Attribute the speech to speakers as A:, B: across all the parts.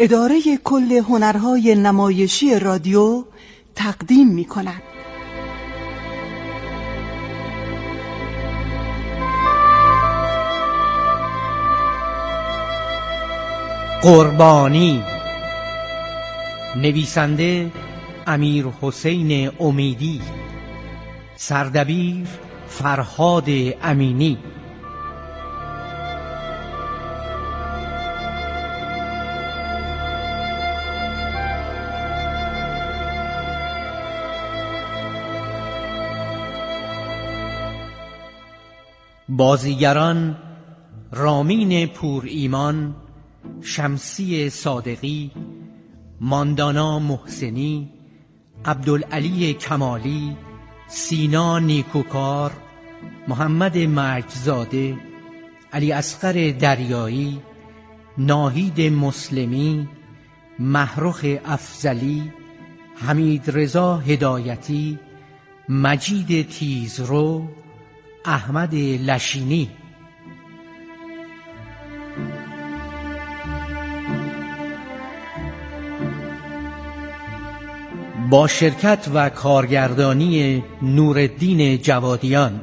A: اداره کل هنرهای نمایشی رادیو تقدیم می کند.
B: قربانی. نویسنده امیر حسین امیدی، سردبیر فرهاد امینی. بازیگران: رامین پور ایمان، شمسی صادقی، ماندانا محسنی، عبدالعلی کمالی، سینا نیکوکار، محمد مجدزاده، علی اصغر دریایی، ناهید مسلمی، محروخ افضلی، حمید رضا هدایتی، مجید تیزرو، احمد لشینی. با شرکت و کارگردانی نورالدین جوادیان.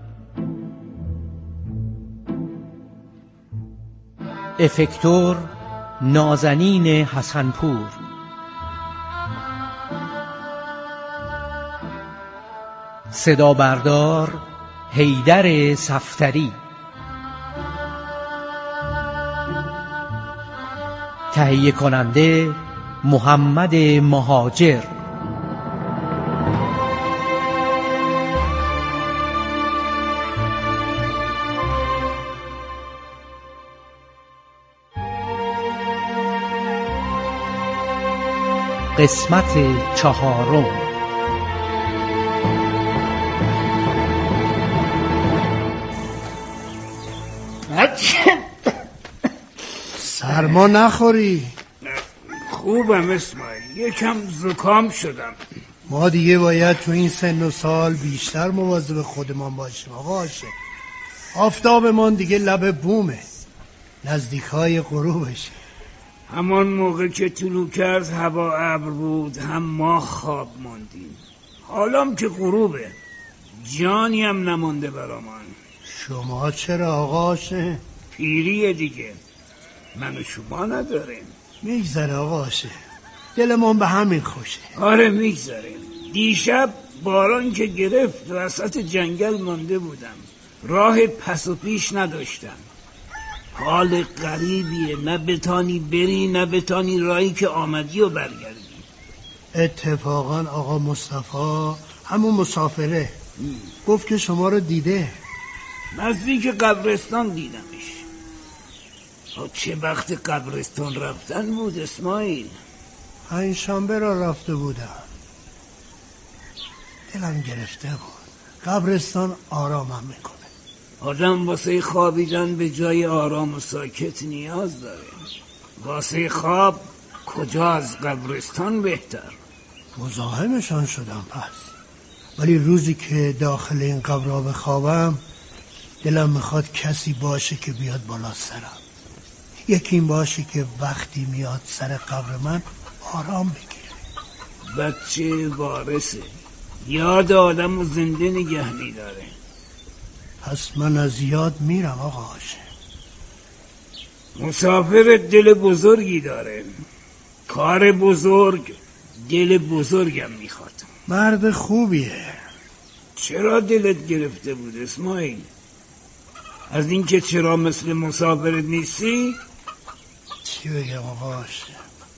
B: افکتور: نازنین حسنپور. صدا بردار: حیدر صفتری. تهیه کننده: محمد مهاجر. قسمت چهارم.
C: سرما نخوری؟
D: خوبم اسماعیل، یکم زکام شدم.
C: ما دیگه باید تو این سن و سال بیشتر مواظب خودمان باشیم آقا هاشم. آفتابمان دیگه لب بومه، نزدیکای غروبشه.
D: همان موقع که طلوع کرد هوا ابر بود، هم ما خواب ماندیم. حالام که غروبه، جانی هم نمانده برامان.
C: شما چرا آقا هاشم؟
D: پیریه دیگه، من و شما نداریم.
C: میگذره آقا هاشم، دلمون به همین خوشه.
D: آره میگذره. دیشب باران که گرفت وسط جنگل مانده بودم، راه پس و پیش نداشتم. حال غریبیه، نه بتانی بری نه بتانی راهی که آمدی و برگردی.
C: اتفاقا آقا مصطفی همون مسافره گفت که شما رو دیده.
D: نزدیک قبرستان دیدمش. چه وقت قبرستان رفتن بود اسماعیل؟
C: پنجشنبه را رفته بودم. دلم گرفته بود. قبرستان آرامم میکنه.
D: آدم واسه خوابیدن به جای آرام و ساکت نیاز داره. واسه خواب کجا از قبرستان بهتر.
C: مزاحمشان شدم پس، ولی روزی که داخل این قبرها بخوابم دلم میخواد کسی باشه که بیاد بالا سرم. یکی این باشه که وقتی میاد سر قبر من آرام بگیره.
D: بچه وارثه، یاد آدم و زنده نگه میداره.
C: پس من از یاد میرم آقا هاشم.
D: مسافر دل بزرگی داره، کار بزرگ دل بزرگم میخواد.
C: مرد خوبیه.
D: چرا دلت گرفته بود اسماعیل؟ از این که چرا مثل مسافرت نیستی؟
C: چی بگم آقا هاشم،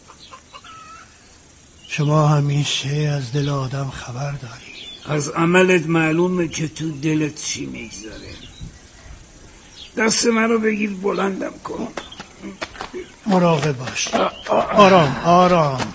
C: شما همیشه از دل آدم خبر داری.
D: از عملت معلومه که تو دلت چی میگذاره. دست منو بگیر بلندم کن.
C: مراقب باش. آرام آرام.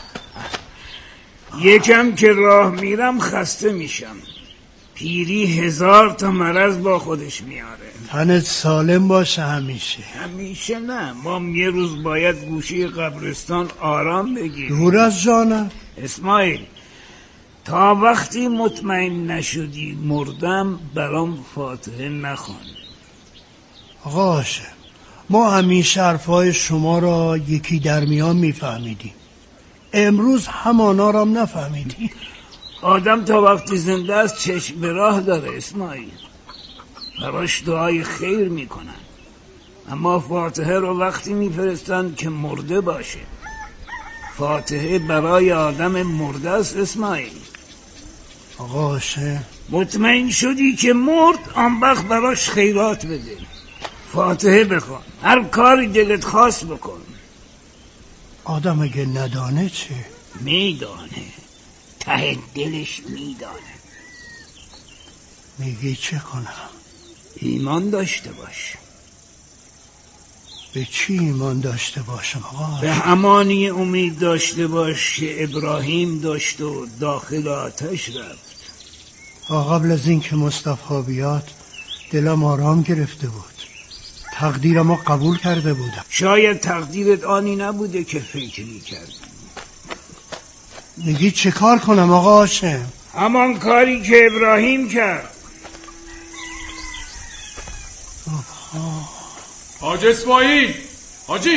D: یکم که راه میرم خسته میشم. پیری 1000 تا مرض با خودش میاره.
C: تنت سالم باشه همیشه.
D: همیشه نه، ما یه روز باید گوشه قبرستان آرام بگیریم.
C: دور از جانم
D: اسماعیل، تا وقتی مطمئن نشدی مردم برام فاتحه نخوان.
C: آقا هاشم، ما همیشه حرفای شما را یکی در میان میفهمیدیم، امروز همانا را نفهمیدیم.
D: آدم تا وقتی زنده است چشم به راه داره اسماعیل، براش دعای خیر میکنن، اما فاتحه رو وقتی میفرستن که مرده باشه. فاتحه برای آدم مرده است اسماعیل.
C: آقا هاشم،
D: مطمئن شدی که مرد، آن وقت براش خیرات بده، فاتحه بخوان، هر کاری دلت خواست بکن.
C: آدم اگه ندانه چه؟
D: میدانه، ته دلش میدانه.
C: میگی چه کنم؟
D: ایمان داشته باش.
C: به چی ایمان داشته باشم آقا؟
D: به همانی امید داشته باش که ابراهیم داشت و داخل آتش رفت.
C: قبل از این که مصطفی بیاد دلم آرام گرفته بود، تقدیرم قبول کرده بودم.
D: شاید تقدیرت آنی نبوده که فکر می‌کردی.
C: میگی چه کار کنم آقا هاشم؟
D: همان کاری که ابراهیم کرد.
E: حاج اسماعیل، حاج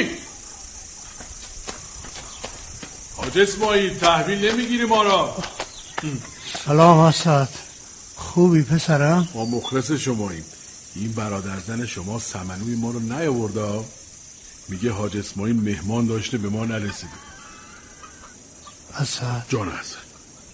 E: اسماعیل، تحویل نمیگیری ما را؟
C: سلام اسد، خوبی پسرم؟
E: ما مخلص شماییم. این برادرزن شما سمنوی ما رو نیاورده، میگه حاج اسماعیل مهمان داشته به ما نرسیده.
C: اسد
E: جان اسد،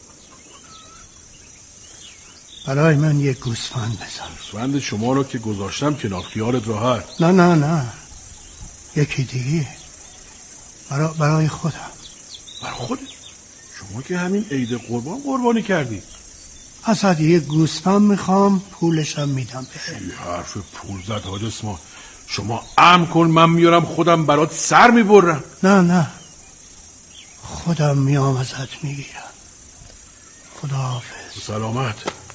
C: برای من یک گوسفند بزن.
E: گوسفند شما رو که گذاشتم کنار، خیالت راحت.
C: نه یکی دیگه برای خودم.
E: برای خودت؟ شما که همین عید قربانی کردی.
C: اسد یک گوسفند میخوام، پولشم میدم به.
E: چی حرف پول زد حاج اسماعیل؟ شما امر کن، من میارم خودم برات سر میبرم.
C: نه خودم میام ازت میگیرم. خداحافظ.
E: سلامت.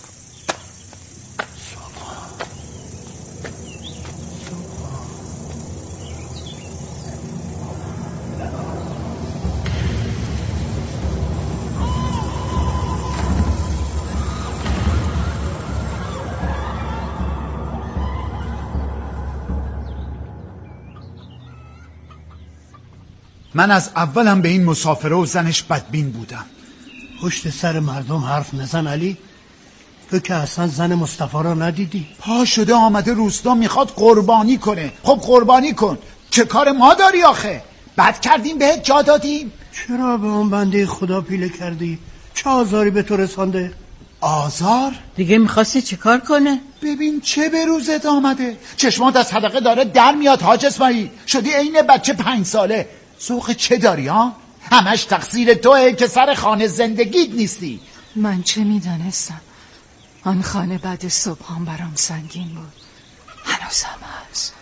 F: من از اولم به این مسافره و زنش بدبین بودم.
C: پشت سر مردم حرف نزن علی، تو که اصلا زن مصطفی را ندیدی.
F: پا شده آمده روستا میخواد قربانی کنه. خب قربانی کن، چه کار ما داری آخه؟ بد کردیم بهت جا دادیم؟
C: چرا به اون بنده خدا پیله کردی؟ چه آزاری به تو رسانده؟
F: آزار؟
G: دیگه میخواستی چه کار کنه؟
F: ببین چه به روزت آمده، چشمات از صدقه داره در میاد حاج اسماعیل. شدی عین بچه 5 ساله. ذوق چه داری ها؟ همش تقصیر توئه که سر خانه زندگیت نیستی.
H: من چه میدانستم؟ آن خانه بعد صبحان برام سنگین بود، هنوزم هست.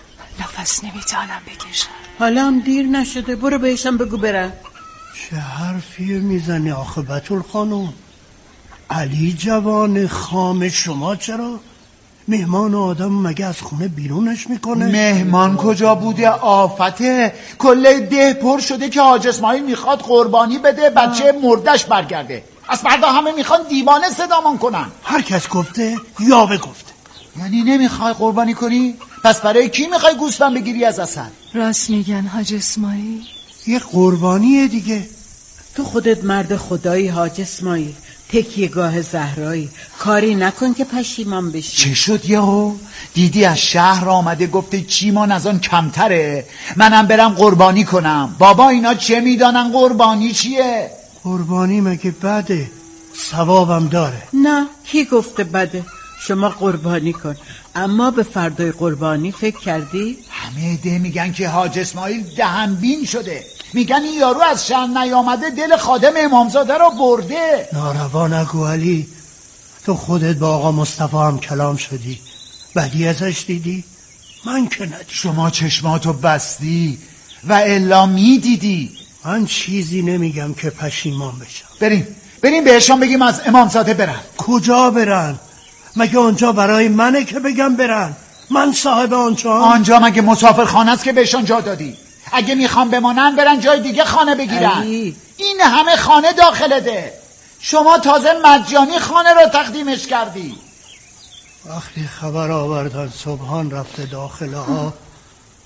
H: نفس نمیتونم بکشم.
G: حالا هم دیر نشده، برو بهشم بگو برم.
C: چه حرفی میزنی آخه بتول خانم؟ علی جوان خام، شما چرا مهمان آدم مگه از خونه بیرونش میکنه؟
F: مهمان کجا بوده؟ آفته. کل ده پر شده که حاج اسماعیل میخواد قربانی بده، بچه مردش برگرده. از فردا همه میخوان دیوانه صدامان کنن.
C: هر کس گفته یاوه گفته.
F: یعنی نمیخوای قربانی کنی؟ پس برای کی میخوای گوسفند بگیری از اصل؟
H: راست میگن حاج اسماعیل.
C: یه قربانیه دیگه.
G: تو خودت مرد خدایی حاج اسماعیل، تکیهگاه زهرایی، کاری نکن که پشیمان بشی.
F: چه شد یهو؟ دیدی از شهر آمده گفته چیمان از آن کمتره، منم برم قربانی کنم. بابا اینا چه میدانن قربانی چیه؟
C: قربانی مگه بده؟ ثوابم داره.
G: نه، کی گفته بده؟ شما قربانی کن، اما به فردای قربانی فکر کردی؟
F: همه ده میگن که حاج اسماعیل دهنبین شده، میگن این یارو از شهر نیامده دل خادم امامزاده را برده.
C: ناروا نگو علی، تو خودت با آقا مصطفی هم کلام شدی، بدی ازش دیدی؟ من که ندیدم.
F: شما چشماتو بستی و الا میدیدی.
C: من چیزی نمیگم که پشیمان بشم.
F: بریم بهشان بگیم از امامزاده برن.
C: کجا برن؟ مگه آنجا برای منه که بگم برن؟ من صاحب آنجا
F: مگه مسافرخانه است که بهشان جا دادی؟ اگه میخوام بمانن برن جای دیگه خانه بگیرن. این همه خانه داخل ده، شما تازه مجانی خانه را تقدیمش کردی.
C: وقتی خبر آوردن صبحان رفته داخل ها،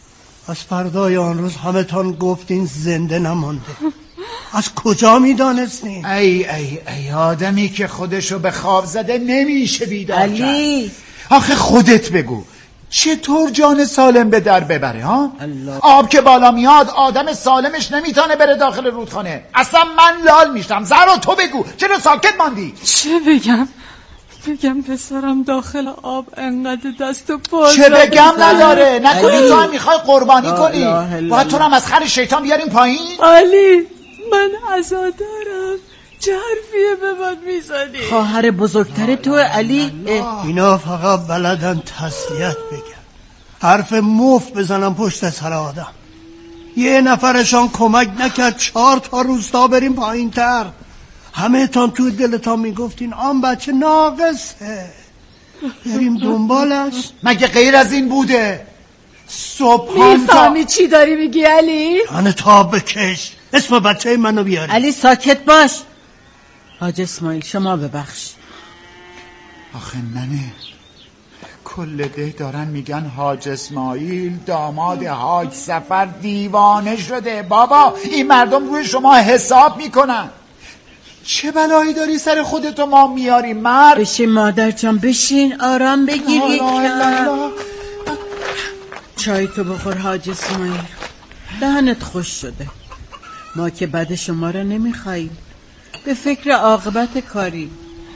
C: از فردای آن روز همه تان گفتین زنده نمانده. از کجا میدانستین؟
F: ای آدمی که خودشو به خواب زده نمیشه بیدار
G: علی
F: کرد. آخه خودت بگو چطور جان سالم به در ببره ها؟
G: الله.
F: آب که بالا میاد آدم سالمش نمیتونه بره داخل رودخانه. اصلا من لال میشم. زهرا تو بگو چرا ساکت ماندی؟
H: چه بگم پسرم داخل آب انقدر دست و پا
F: چه بگم نداره. نکنی تو هم میخوای قربانی
G: لا
F: کنی؟
G: اله الا
F: باید تو هم از خر شیطان بیاریم پایین؟
H: علی من عزادارم، چه حرفیه به من میزنی؟
G: خواهر بزرگتر تو علی.
C: اینا فقط بلدن تسلیت بگن، حرف مفت بزنم پشت سر آدم. یه نفرشان کمک نکرد 4 تا روستا بریم پایین تر. همه تان تو دلتان میگفتین آن بچه ناقصه، بریم دنبالش.
F: مگه غیر از این بوده؟ صبحان
H: میفهمی چی داری میگی علی؟
C: آن تا بکش، اسم بچه منو بیاری.
G: علی ساکت باش. حاج اسماعیل شما ببخش.
F: آخه ننه کل ده دارن میگن حاج اسماعیل داماد حاج سفر دیوانه شده. بابا این مردم روی شما حساب میکنن. چه بلایی داری سر خودتو ما میاری مرد؟
G: بشین مادر جان بشین، آرام بگیر یکم. چای تو بخور حاج اسماعیل، دهنت خوش شده. ما که بد شما را نمیخواییم، به فکر عاقبت کاری.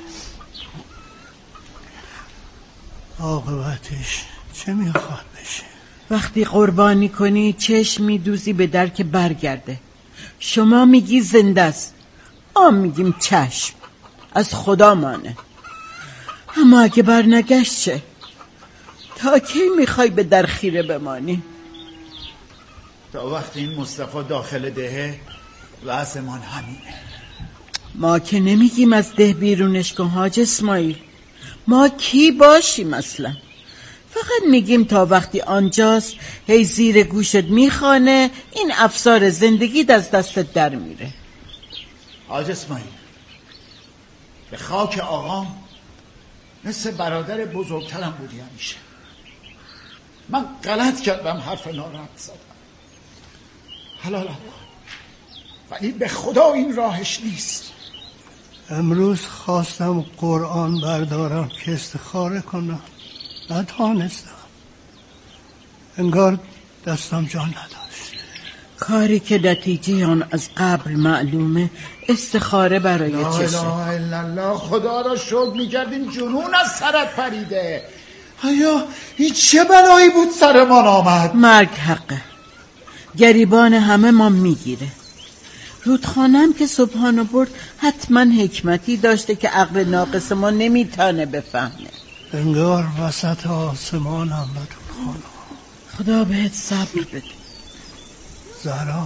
C: عاقبتش چه میخواد بشه؟
G: وقتی قربانی کنی چشم میدوزی به در که برگرده. شما میگی زنده است، ما میگیم چشم، از خدا مانه. اما اگه برنگشت چه؟ تا کی میخوای به در خیره بمانی؟
F: تا وقتی این مصطفی داخل دهه واسمان همینه.
G: ما که نمیگیم از ده بیرونش کن حاج اسماعیل، ما کی باشیم اصلا؟ فقط میگیم تا وقتی آنجاست هی زیر گوشت میخوانه این افسار زندگیت از دستت در میره.
F: حاج اسماعیل به خاک آقام مثل برادر بزرگترم بودی همیشه. من غلط کردم حرف ناراحت زدم، حلالم کن، ولی به خدا این راهش نیست.
C: امروز خواستم قرآن بردارم که استخاره کنم، نتانستم. انگار دستم جان نداشت.
G: کاری که نتیجه آن از قبل معلومه استخاره برای
F: لا
G: چشه.
F: اله الا الله. خدا را شکر میکردیم جنون از سرت پریده. آیا این چه بلایی بود سرمان آمد؟
G: مرگ حقه، گریبان همه ما میگیره. رودخانم که صبحانو برد حتما حکمتی داشته که عقل ناقص ما نمیتونه بفهمه.
C: انگار وسط آسمانم به رودخانه.
G: خدا بهت صبر بده.
C: زهرا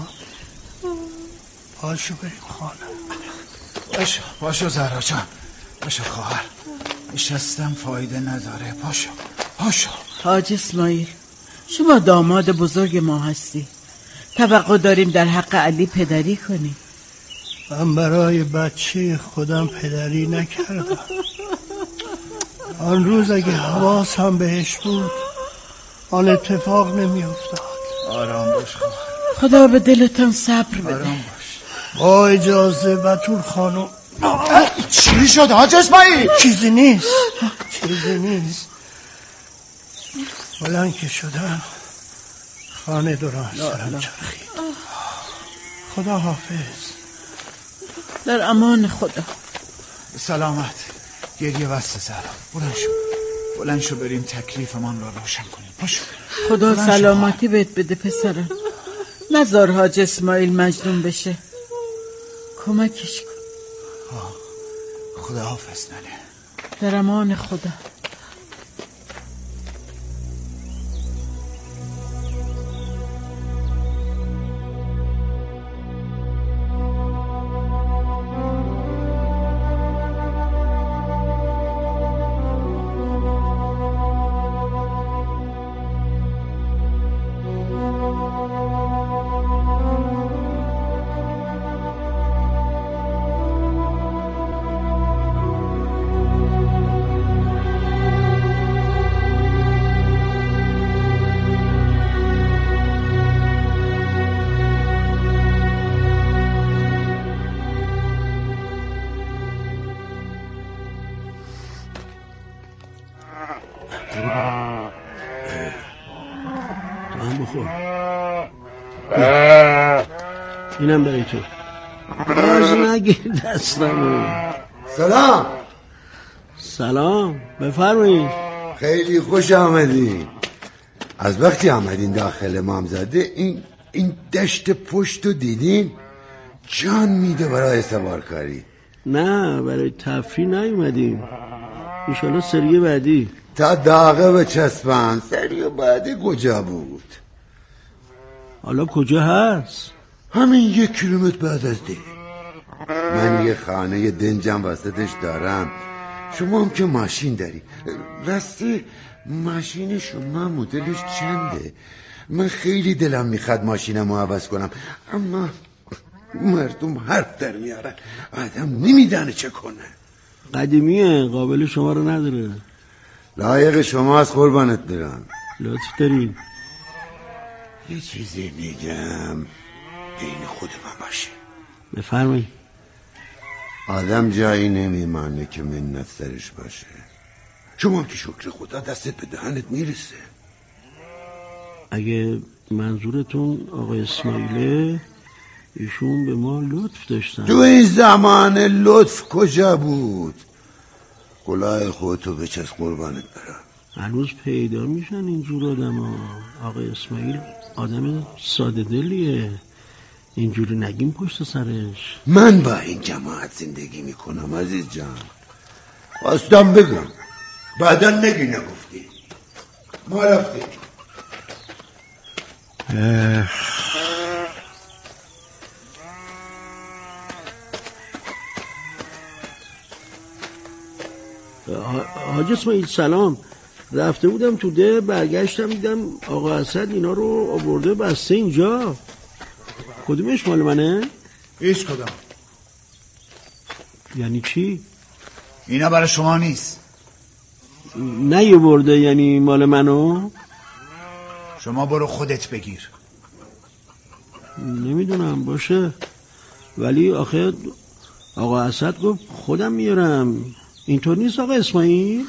C: پاشو بریم خانه.
F: پاشو زهرا جان، پاشو خواهر، نشستم فایده نداره. پاشو.
G: حاج اسماعیل شما داماد بزرگ ما هستی، توقع داریم در حق علی پدری کنی.
C: من برای بچه خودم پدری نکردم. آن روز اگه حواسم بهش بود آن اتفاق نمی افتاد.
F: آرام باش خواهر.
G: خدا به دلتان صبر بده.
F: آرام باش.
C: با اجازه بتول خانم.
F: چی شد حاج اسماعیل؟
C: چیزی نیست. بلند که شدم خانه دوران سرم چرخید. خدا حافظ.
G: در امان خدا.
F: سلامت. گریه بسته زهرا. بلند شو بریم تکلیفمان را روشن کنیم. پاشو.
G: خدا سلامتی بهت بده پسرم. نذار حاج اسماعیل مجنون بشه، کمکش کن.
F: خدا حافظ ننه.
G: در امان خدا.
I: تو هم بخور. اینم برای تو. باز نگیر دستمو. سلام بفرمایید.
J: خیلی خوش آمدین. از وقتی آمدین داخل مامزاده این دشت پشت رو دیدین؟ جان میده برای سوارکاری.
I: نه برای تفریح نیومدیم، انشالله سری بعدی.
J: تا داغه بچسبن. سری بعدی کجا بود؟
I: حالا کجا هست؟
J: همین 1 کیلومتر بعد از ده. من یه خانه دنجم وسطش دارم. شما هم که ماشین داری. راستی ماشین شما مدلش چنده؟ من خیلی دلم میخواد ماشینمو عوض کنم، اما مردم حرف در میارن، آدم نمیدانه چه کنه.
I: قدیمیه، قابل شما رو نداره.
J: لایق شما از قربانت برم.
I: لطف دارین.
J: یه چیزی میگم بین خود من باشه.
I: بفرمایید.
J: آدم جایی نمیمانه که منت سرش باشه. شما هم که شکر خدا دستت به دهنت میرسه.
I: اگه منظورتون آقای اسماعیله، ایشون به ما لطف داشتن.
J: تو این زمان لطف کجا بود؟ کلاه خودتو بچس قربانت برم.
I: هنوز پیدا میشن اینجور آدم ها. آقای اسماعیل آدم ساده دلیه، اینجوری نگیم پشت سرش.
J: من با این جماعت زندگی میکنم عزیز جان. خواستم بگم بعدا نگی نگفتی. ما رفتیم.
I: حاج اسماعیل سلام. رفته بودم تو ده، برگشتم دیدم آقا اسد اینا رو آورده بسته اینجا. کدومش مال منه؟
F: هیچ کدام.
I: یعنی چی؟
F: اینا برای شما نیست.
I: نه برده یعنی مال منو؟
F: شما برو خودت بگیر.
I: نمیدونم باشه، ولی آخه آقا اسد گفت خودم میارم. اینطور نیست آقا اسماعیل؟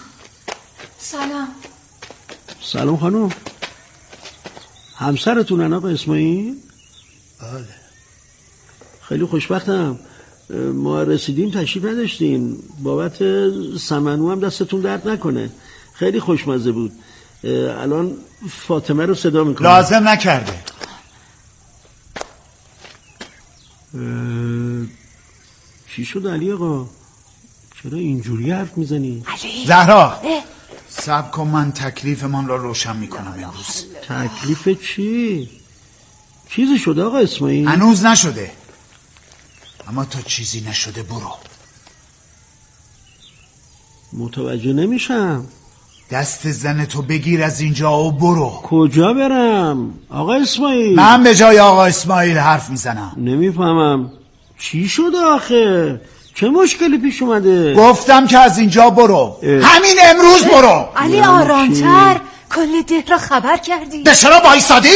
I: سلام خانم. همسرتونن آقا اسماعیل؟
C: بله.
I: خیلی خوشبختم. ما رسیدیم تشریف نداشتین. بابت سمنو هم دستتون درد نکنه، خیلی خوشمزه بود. الان فاطمه رو صدا میکنم.
F: لازم نکرده.
I: چی شد علی آقا؟ چرا اینجوری حرف میزنی؟
F: زهرا صبر کن، من تکلیفمان را روشن میکنم امروز.
I: تکلیف چی؟ چیزی شده آقا اسماعیل؟
F: هنوز نشده، اما تا چیزی نشده برو.
I: متوجه نمیشم.
F: دست زن تو بگیر از اینجا و برو.
I: کجا برم آقا اسماعیل؟
F: من به جای آقا اسماعیل حرف میزنم.
I: نمیفهمم چی شده آخه؟ چه مشکلی پیش اومده؟
F: گفتم که از اینجا برو. همین امروز برو.
H: علی آرامتر، کل ده را خبر کردی.
F: ده چرا بایستادی؟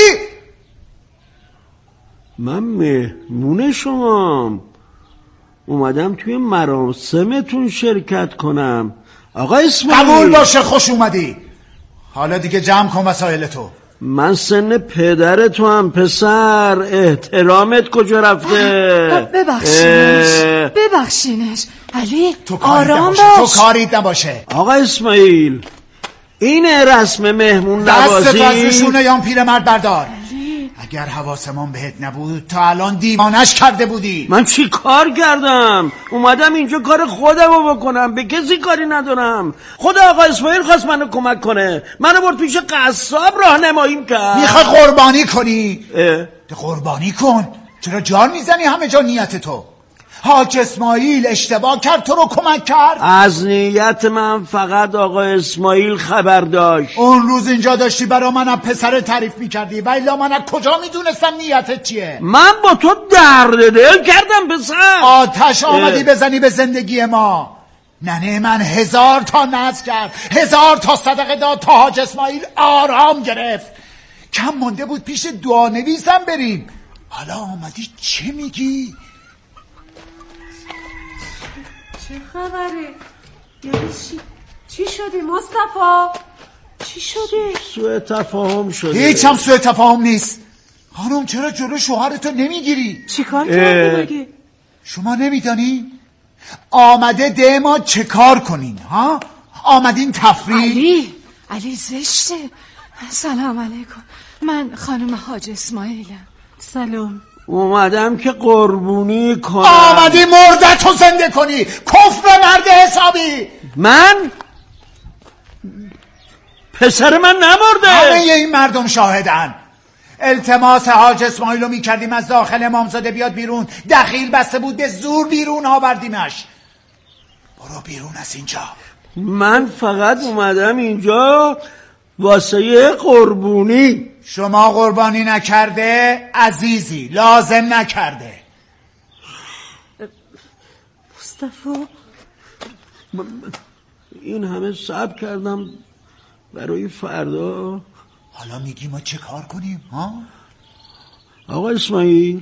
I: من مهمون شمام، اومدم توی مراسمتون شرکت کنم آقا اسماعیل.
F: قبول باشه، خوش اومدی. حالا دیگه جمع کن وسایل تو.
I: من سن پدر تو هم پسر، احترامت کجا رفته؟
H: ببخشینش علی،
F: تو
H: آرام باش.
F: تو کاریت نباشه.
I: آقا اسماعیل اینه رسم مهمون نوازی؟
F: دست از روشونه یا پیرمرد بردار. اگر حواسمان بهت نبود تا الان دیوانش کرده بودی.
I: من چی کار کردم؟ اومدم اینجا کار خودمو بکنم، به کسی کاری ندارم. خود آقا اسماعیل خواست منو کمک کنه، منو برد پیش قصاب راهنماییم کرد.
F: میخوای قربانی کنی؟ قربانی کن. چرا جان میزنی همه جا نیت تو؟ حاج اسماعیل اشتباه کرد، تو رو کمک کرد.
I: از نیت من فقط آقا اسماعیل خبر داشت.
F: اون روز اینجا داشتی برا من از پسر تعریف میکردی، ولی من از کجا میدونستم نیتت چیه؟
I: من با تو درد دل کردم پسر.
F: آتش آمدی بزنی به زندگی ما. ننه من 1000 تا نذر کرد، 1000 تا صدقه داد تا حاج اسماعیل آرام گرفت. کم مونده بود پیش دعا نویسم بریم. حالا آمدی چه میگی؟
K: چه خبره؟ یعنی چی شدی مصطفی؟ چی شده؟
I: سوء تفاهم شده.
F: هیچ هم سوء تفاهم نیست. خانم چرا جلو شوهرتو نمیگیری؟
K: چیکار کردی مگه؟
F: شما نمیدانی؟ آمده ده ما چه کار کنین ها؟ آمدین تفریح؟
H: علی زشته. سلام علیکم، من خانم حاج اسماعیلم.
K: سلام.
I: اومدم که قربونی کنم.
F: آمدی مردتو زنده کنی، کفر مرد حسابی.
I: من؟ پسر من نمرده.
F: همه این مردم شاهدن. التماس حاج اسماعیلو میکردیم از داخل امامزاده بیاد بیرون، دخیل بسته بود، به زور بیرون آوردیمش. برو بیرون از اینجا.
I: من فقط اومدم اینجا واسه قربونی.
F: شما قربانی نکرده عزیزی، لازم نکرده.
K: مصطفی
I: این همه صبر کردم برای فردا.
F: حالا میگی ما چه کار کنیم ها؟
I: آقا اسماعیل.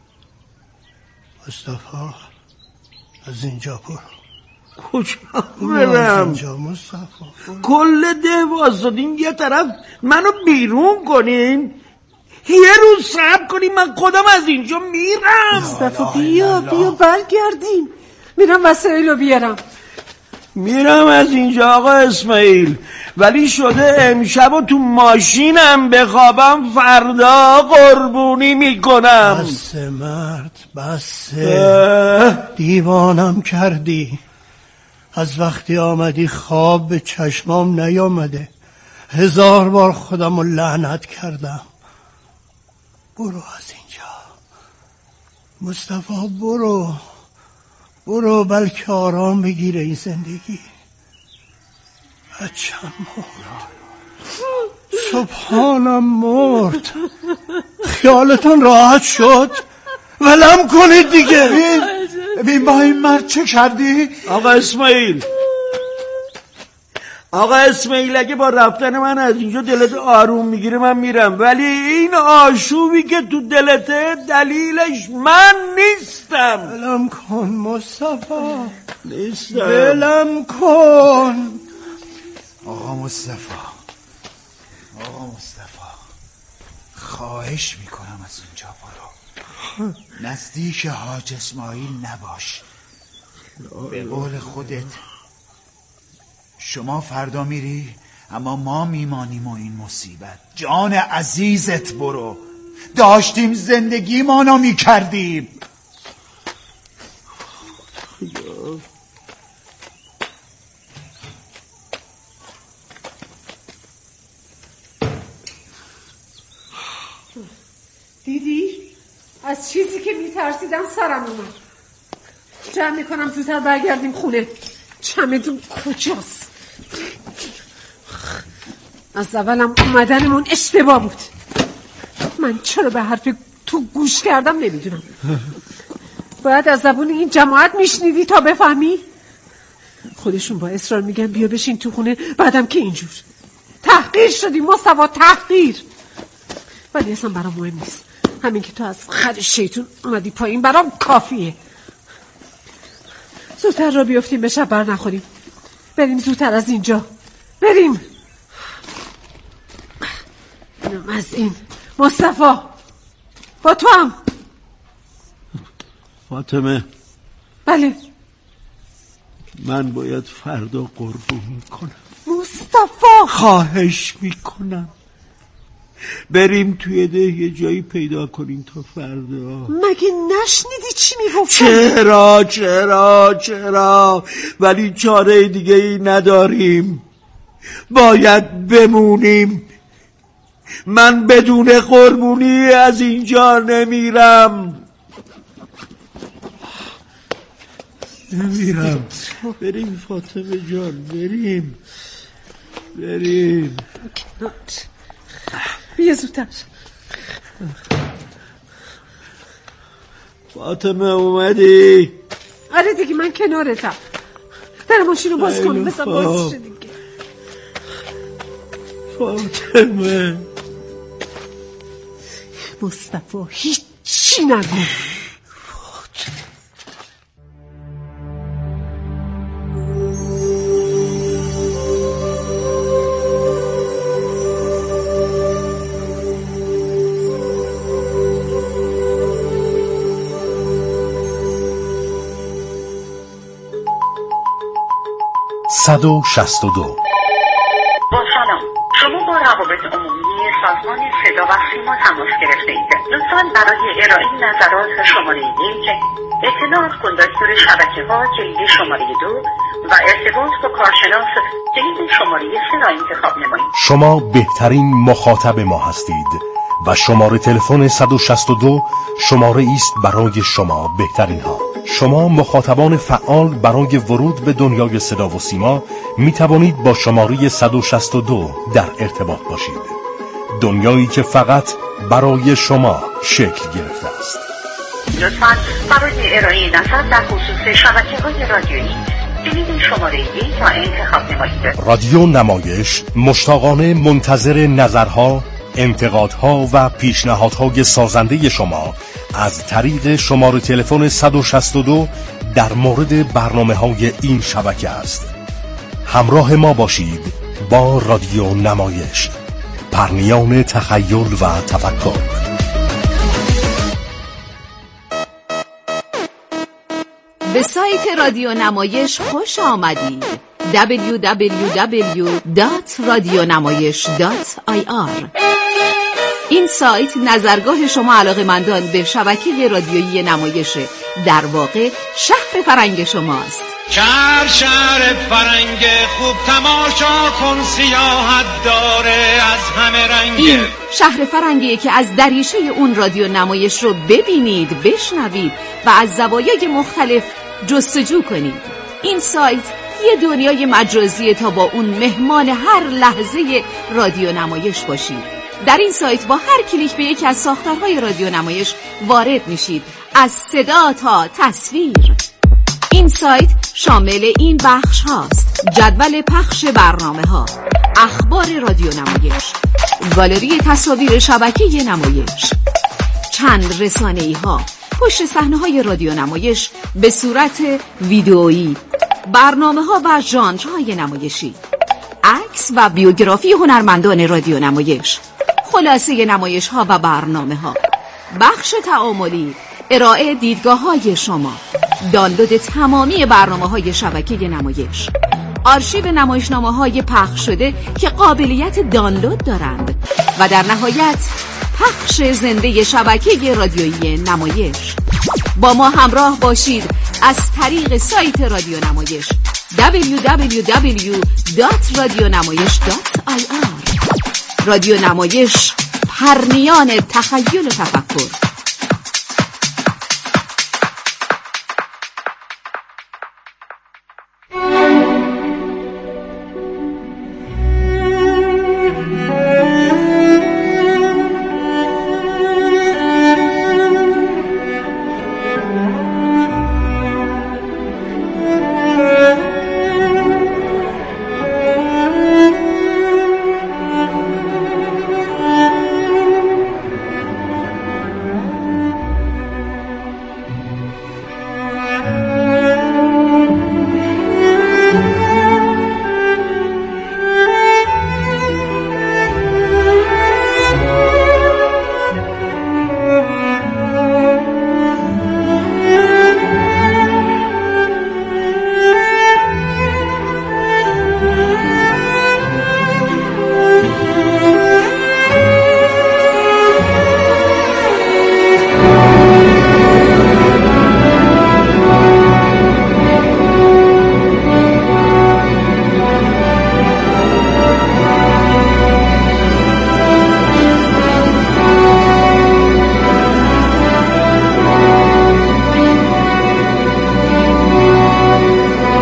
C: مصطفی از اینجا برو.
I: کجا برم؟
C: اینجا مصطفی
I: کل ده واسدین یه طرف منو بیرون کنین، یه روز صبر کنین، من خودم از اینجا میرم.
K: مصطفی بیا برگردیم. میرم وسایلو بیارم.
I: میرم از اینجا آقا اسماعیل، ولی شده امشب و تو ماشینم بخوابم، فردا قربونی میکنم.
C: بس مرد بسه، دیوانم کردی. از وقتی آمدی خواب به چشمام نیامده، 1000 بار خودم رو لعنت کردم. برو از اینجا مصطفی، برو بلکه آرام بگیره این زندگی. بچم مرد، سبحانم مرد. خیالتون راحت شد؟ ولم کنید دیگه.
F: ببین با این مرد چه کردی؟
I: آقا اسماعیل اگه با رفتن من از اینجا دلت آروم میگیره من میرم، ولی این آشوبی که تو دلته دلیلش من نیستم.
C: ولم کن مصطفی،
I: نیستم.
C: ولم کن.
F: آقا مصطفی خواهش میکنم از اینجا برو. نزدیک حاج اسماعیل نباش. به قول خودت شما فردا میری، اما ما میمانیم و این مصیبت. جان عزیزت برو. داشتیم زندگی مانو میکردیم.
K: دیدی؟ از چیزی که میترسیدم سرم اومد. جمع میکنم زودتر برگردیم خونه. چمدون کجاست؟ از اولم اومدنمون اشتباه بود. من چرا به حرف تو گوش کردم نمیدونم. باید از زبون این جماعت میشنیدی تا بفهمی. خودشون با اصرار میگن بیا بشین تو خونه، بعدم که اینجور. تحقیر شدی مصطفی، تحقیر. ولی اصلا برام مهم نیست. همین که تو از خر شیطون اومدی پایین برام کافیه. زودتر را بیافتیم به شب بر نخوریم. بریم زودتر از اینجا. بریم. اینم از این. مصطفی با تو هم.
I: فاطمه.
K: بله.
I: من باید فردا قربونی کنم.
K: مصطفی
I: خواهش میکنم بریم توی ده یه جایی پیدا کنیم تا فردا.
K: مگه نشنیدی چی میگفتم؟
I: چرا ولی چاره دیگه ای نداریم. باید بمونیم. من بدون قربونی از اینجا نمیرم. بریم فاطمه جان، بریم.
K: بیا زودتر.
I: فاطمه اومدی؟
K: آره دیگه من کنارتم. در ماشین رو باز کنیم. بسا باز شد دیگه.
I: فاطمه.
K: مصطفی هیچی نگو.
L: 162.
M: با سلام، شما با روابط عمومی سازمان صدا و سیما تماس گرفته اید. لطفاً برای ارائه نظرات شماره 1 اطلاعات کنداکتور شبکه‌ها کلید شماره 2 و ارتباط با کارشناس کلید شماره 3 را انتخاب نمایید.
L: شما بهترین مخاطب ما هستید و شماره تلفن 162 شماره است برای شما بهترین ها. شما مخاطبان فعال برای ورود به دنیای صدا و سیما می توانید با شماره 162 در ارتباط باشید. دنیایی که فقط برای شما شکل گرفته است.
M: لطفاً برای ارائه نظر در خصوص شبکه‌های رادیویی کلید شماره 1 را انتخاب نمایید.
L: رادیو نمایش مشتاقانه منتظر نظرها، انتقادها و پیشنهادهای سازنده شما از طریق شماره تلفن 162 در مورد برنامه‌های این شبکه است. همراه ما باشید با رادیو نمایش، پرنیان تخیل و تفکر.
N: به سایت رادیو نمایش خوش آمدید. www.radionamayesh.ir. این سایت نظرگاه شما علاقه‌مندان به شبکه رادیویی نمایشه. در واقع شهر فرنگ شماست.
O: شهر فرنگ خوب تماشا کن، سیاحت داره از همه رنگ.
N: این شهر فرنگیه که از دریچه اون رادیو نمایش رو ببینید، بشنوید و از زوایای مختلف جستجو کنید. این سایت یه دنیای مجازیه تا با اون مهمان هر لحظه رادیو نمایش باشید. در این سایت با هر کلیک به یکی از ساختارهای رادیو نمایش وارد میشید، از صدا تا تصویر. این سایت شامل این بخش هاست: جدول پخش برنامه ها، اخبار رادیو نمایش، گالری تصاویر شبکه نمایش، چند رسانه‌ای ها، پشت صحنه های رادیو نمایش به صورت ویدئویی، برنامه ها و ژانرهای نمایشی، عکس و بیوگرافی هنرمندان رادیو نمایش، خلاصه نمایش ها و برنامه ها، بخش تعاملی، ارائه دیدگاه های شما، دانلود تمامی برنامه های شبکه نمایش، آرشیو نمایشنامه های پخش شده که قابلیت دانلود دارند و در نهایت پخش زنده شبکه رادیویی نمایش. با ما همراه باشید از طریق سایت رادیو نمایش www.radionamayesh.ir. رادیو نمایش، پرنیان تخیل و تفکر.